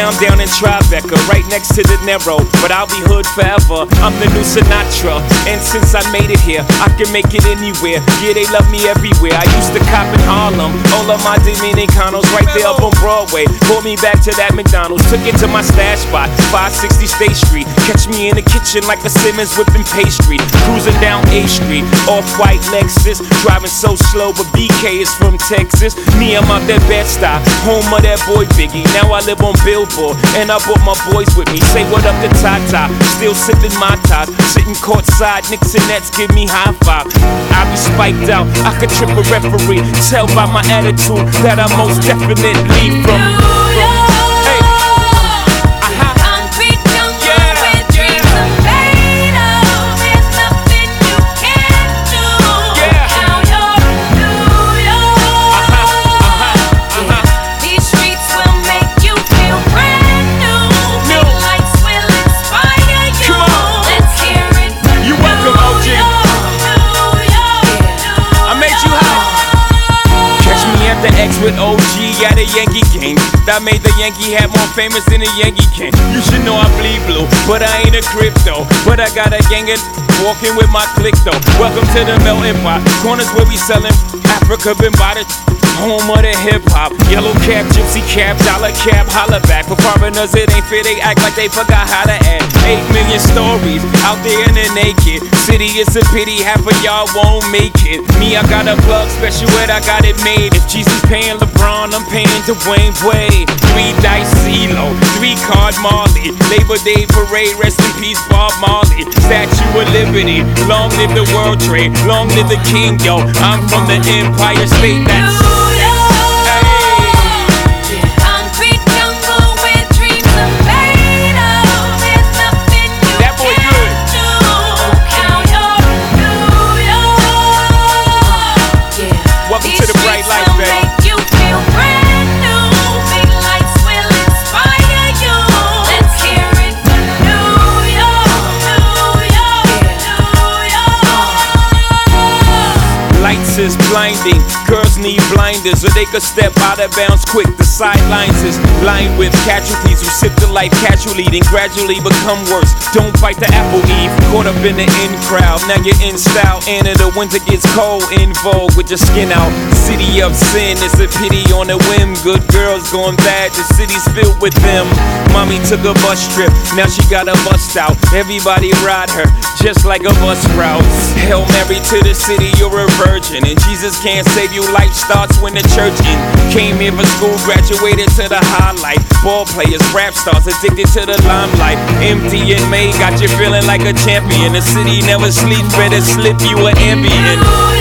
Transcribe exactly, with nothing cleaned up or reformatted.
Now I'm down in Tribeca, right next to the Narrow, but I'll be hood forever. I'm the new Sinatra, and since I made it here, I can make it anywhere. Yeah, they love me everywhere. I used to cop in Harlem, all of my Dominicanos right there up on Broadway. Pulled me back to that McDonald's, took it to my stash spot, five sixty State Street. Catch me in the kitchen like a Simmons whipping pastry. Cruising down A Street, off-white Lexus, driving so slow, but B K is from Texas. Me, I'm out that Bed-Stuy, home of that boy Biggie. Now I live on Billboard, and I brought my boys with me. Say what up to Tata, still sipping my ties, sitting courtside, Knicks and Nets give me high five. I be spiked out, I could trip a referee. Tell by my attitude that I most definitely from. from with O G at a Yankee game. That made the Yankee hat more famous than a Yankee can. You should know I bleed blue, but I ain't a crypto. But I got a gang of walking with my click though. Welcome to the melting pot. Corners where we sellin' Africa been by the home of the hip hop. Yellow cap, gypsy cap, dollar cap, holla back. For foreigners it ain't fair, they act like they forgot how to act. Eight million stories out there in the naked city. It's a pity half of y'all won't make it. Me, I got a plug special ed, I got it made. If Jesus paying LeBron, I'm paying Dwayne Wade. Three dice CeeLo, three card Marley. Labor Day parade, rest in peace Bob Marley. Statue of Liberty, long live the World Trade, long live the King, yo. I'm from the Empire State, that's is blinding. Girls need blinders, or they could step out of bounds quick. The sidelines is lined with casualties who sip the life casually, then gradually become worse. Don't bite the apple, Eve. Caught up in the in crowd, now you're in style. And in the winter gets cold, in vogue with your skin out. City of sin, it's a pity on a whim. Good girls going bad, the city's filled with them. Mommy took a bus trip, now she got a bust out. Everybody ride her, just like a bus route. Hail Mary to the city, you're a virgin. And Jesus can't save you, life starts when the church in. Came here for school, graduated to the highlight. Ball players, rap stars, addicted to the limelight. Empty and May got you feeling like a champion. The city never sleeps, better slip you an Ambien.